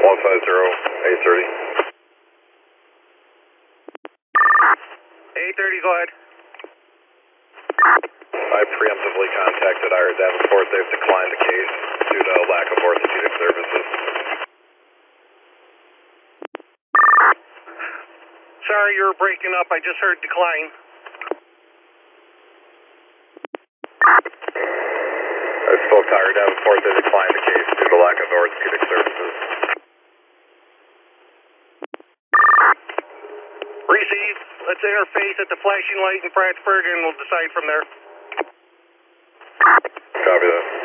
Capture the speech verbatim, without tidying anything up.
one five zero, eight thirty. eight thirty, go ahead. I preemptively contacted Ira Davenport. They've declined the case due to lack of orthopedic services. Sorry, you were breaking up. I just heard decline. I spoke to Ira Davenport. They declined the case due to lack of orthopedic services. Receive. Let's interface at the flashing light in Prattsburg, and we'll decide from there. Copy that.